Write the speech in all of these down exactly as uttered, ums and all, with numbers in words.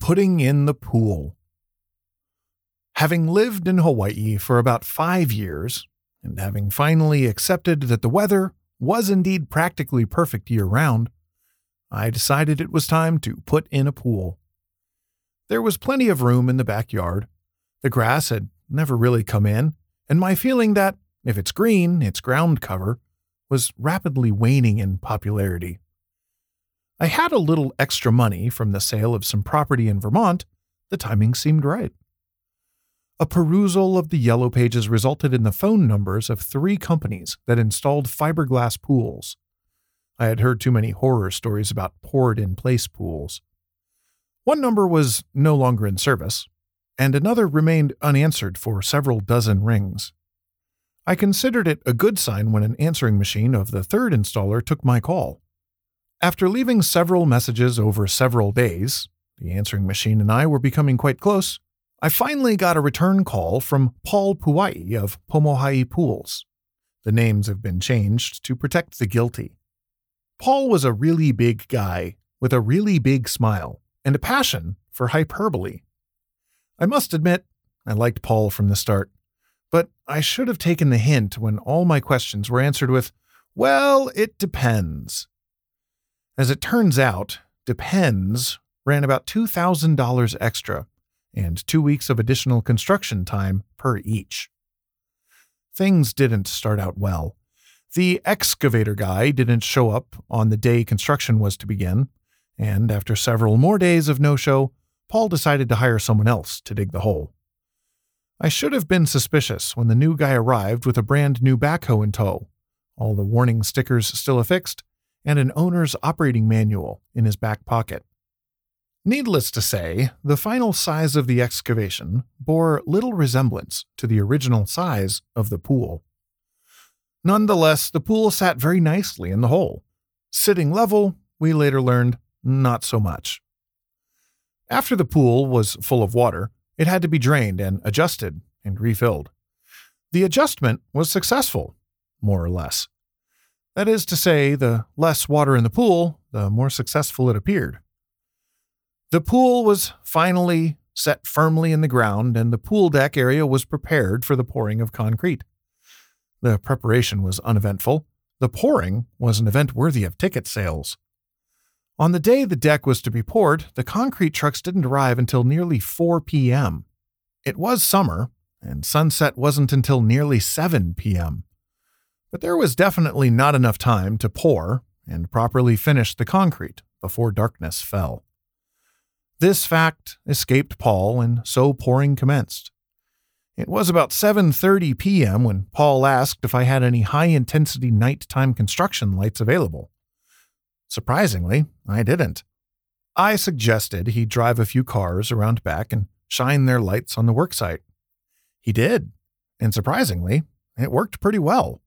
Putting in the pool. Having lived in Hawaii for about five years, and having finally accepted that the weather was indeed practically perfect year-round, I decided it was time to put in a pool. There was plenty of room in the backyard. The grass had never really come in, and my feeling that, if it's green, it's ground cover, was rapidly waning in popularity. I had a little extra money from the sale of some property in Vermont. The timing seemed right. A perusal of the Yellow Pages resulted in the phone numbers of three companies that installed fiberglass pools. I had heard too many horror stories about poured-in-place pools. One number was no longer in service, and another remained unanswered for several dozen rings. I considered it a good sign when an answering machine of the third installer took my call. After leaving several messages over several days, the answering machine and I were becoming quite close, I finally got a return call from Paul Puai of Pomohai Pools. The names have been changed to protect the guilty. Paul was a really big guy with a really big smile and a passion for hyperbole. I must admit, I liked Paul from the start, but I should have taken the hint when all my questions were answered with, "Well, it depends." As it turns out, Depends ran about two thousand dollars extra and two weeks of additional construction time per each. Things didn't start out well. The excavator guy didn't show up on the day construction was to begin, and after several more days of no-show, Paul decided to hire someone else to dig the hole. I should have been suspicious when the new guy arrived with a brand new backhoe in tow, all the warning stickers still affixed, and an owner's operating manual in his back pocket. Needless to say, the final size of the excavation bore little resemblance to the original size of the pool. Nonetheless, the pool sat very nicely in the hole. Sitting level, we later learned, not so much. After the pool was full of water, it had to be drained and adjusted and refilled. The adjustment was successful, more or less. That is to say, the less water in the pool, the more successful it appeared. The pool was finally set firmly in the ground, and the pool deck area was prepared for the pouring of concrete. The preparation was uneventful. The pouring was an event worthy of ticket sales. On the day the deck was to be poured, the concrete trucks didn't arrive until nearly four p.m. It was summer, and sunset wasn't until nearly seven p.m. But there was definitely not enough time to pour and properly finish the concrete before darkness fell. This fact escaped Paul, and so pouring commenced. It was about seven thirty p.m. when Paul asked if I had any high-intensity nighttime construction lights available. Surprisingly, I didn't. I suggested he drive a few cars around back and shine their lights on the worksite. He did, and surprisingly, it worked pretty well.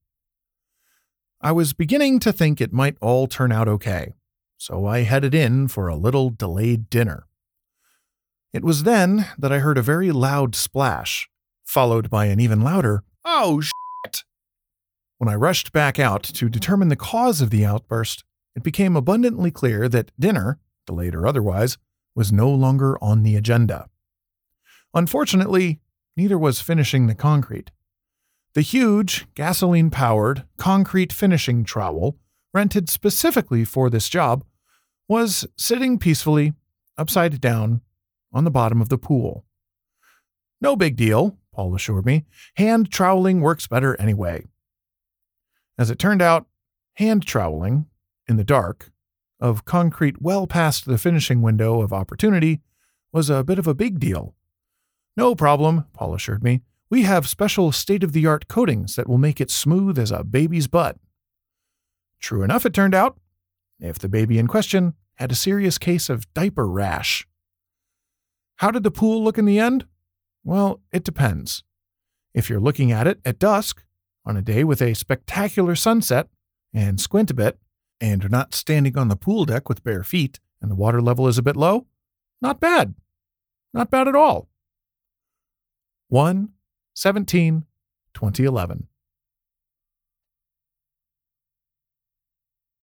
I was beginning to think it might all turn out okay, so I headed in for a little delayed dinner. It was then that I heard a very loud splash, followed by an even louder, "Oh, shit!" When I rushed back out to determine the cause of the outburst, it became abundantly clear that dinner, delayed or otherwise, was no longer on the agenda. Unfortunately, neither was finishing the concrete. The huge, gasoline-powered, concrete finishing trowel, rented specifically for this job, was sitting peacefully, upside down, on the bottom of the pool. "No big deal," Paul assured me. "Hand troweling works better anyway." As it turned out, hand troweling, in the dark, of concrete well past the finishing window of opportunity, was a bit of a big deal. "No problem," Paul assured me. "We have special state-of-the-art coatings that will make it smooth as a baby's butt." True enough, it turned out, if the baby in question had a serious case of diaper rash. How did the pool look in the end? Well, it depends. If you're looking at it at dusk, on a day with a spectacular sunset, and squint a bit, and are not standing on the pool deck with bare feet, and the water level is a bit low, not bad. Not bad at all. one seventeen twenty eleven